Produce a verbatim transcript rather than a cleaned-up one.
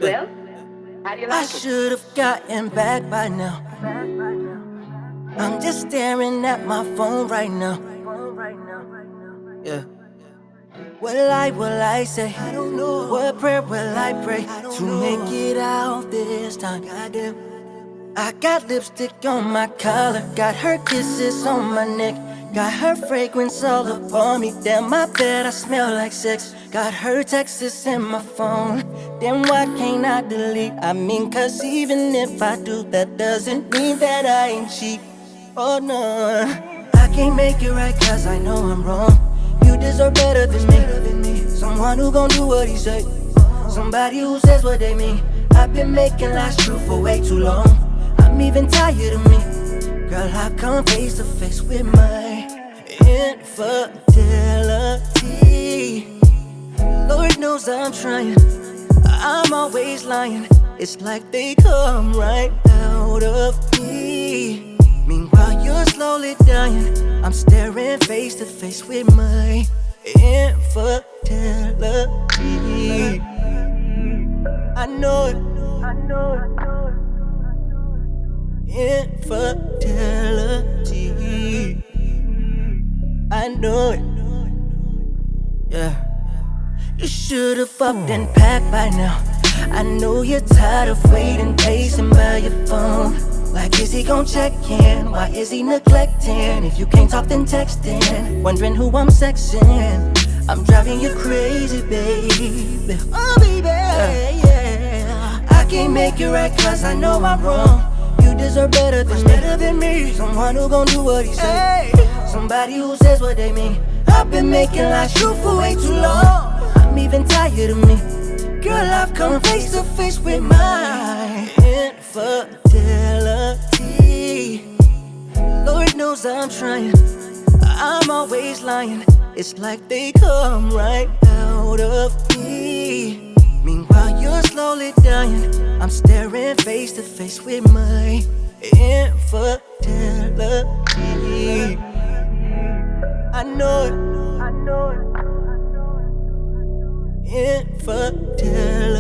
Well, how do you like I it? should've gotten back by now. I'm just staring at my phone right now. Yeah. What lie will I say? I don't know. What prayer will I pray to know. Make it out this time? Goddamn. I got lipstick on my collar, got her kisses on my neck, got her fragrance all up on me. Damn, I bet I smell like sex. Got her texts in my phone. Then why can't I delete? I mean, cause even if I do, that doesn't mean that I ain't cheap. Oh no, I can't make it right cause I know I'm wrong. You deserve better than me. Someone who gon' do what he say. Somebody who says what they mean. I've been making lies true for way too long. I'm even tired of me. Girl, I come face to face with my infidelity. Lord knows I'm trying. I'm always lying. It's like they come right out of me. Meanwhile, you're slowly dying. I'm staring face to face with my infidelity. I know it. I know it. Infidelity. I know it. Yeah. You should've upped and packed by now. I know you're tired of waiting, pacing by your phone. Like, is he gon' check in? Why is he neglecting? If you can't talk, then texting. Wondering who I'm sexing. I'm driving you crazy, baby. Oh, baby, yeah. I can't make it right cause I know I'm wrong. You deserve better than, better than me. Someone who gon' do what he say. Somebody who says what they mean. I've been making lies true for way too long. I'm even tired of me. Girl, I've come face to face with my infidelity. Lord knows I'm trying. I'm always lying. It's like they come right out of me. Meanwhile, you're slowly dying. I'm staring face to face with my infidelity. I know it. I know it. Infidelity.